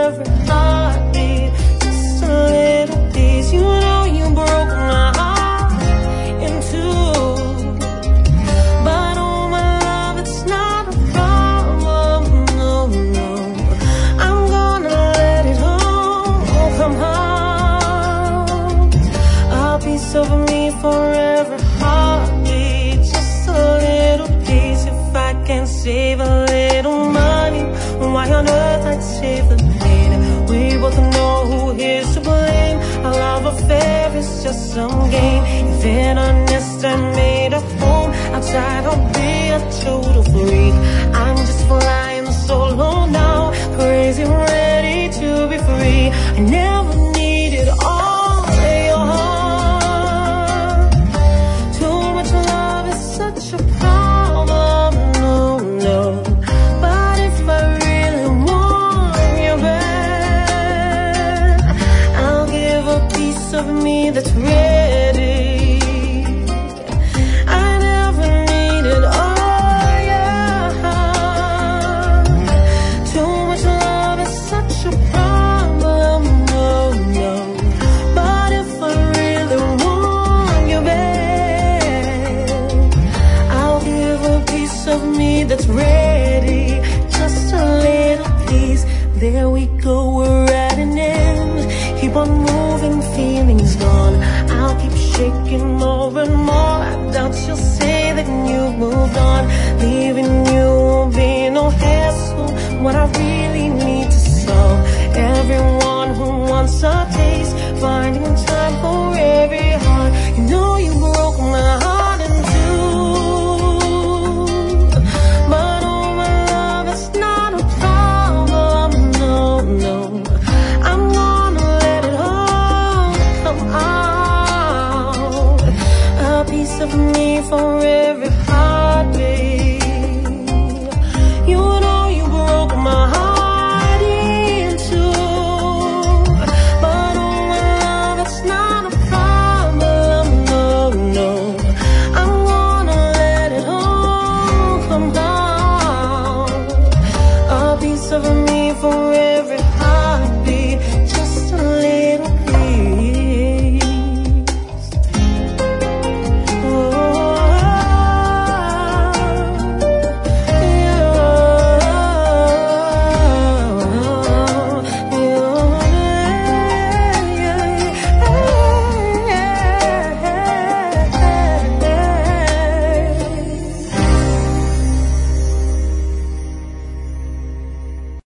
every heartbeat. Just a little piece. You know you broke my heart in two. But oh my love, it's not a problem. No, no, I'm gonna let it all come out. A piece of me for every heartbeat. Just a little piece. If I can save a little money, why on earth I'd save the pain? We both know who is to blame. Our love affair is just some game. If in a nest I made a home, outside I'll be a total freak. I'm just flying solo now, crazy, ready to be free. I never needed all your heart. Too much love is such a problem. No, no. But if I really want you back, I'll give a piece of me that's ready. I never needed all your heart. Too much love is such a problem. No, no. But if I really want you back, I'll give a piece of me that's ready. Just a little piece. There we go, we're at an end. Keep on moving, feelings gone. I'll keep shaking more and more. I doubt you'll say that you've moved on. Leaving you won't be no hassle. What I really need to solve. Everyone who wants a taste, finding time for every heart. You know you broke my heart in two. But oh my love, it's not a problem. No, no. I'm gonna let it all come out. A piece of me for every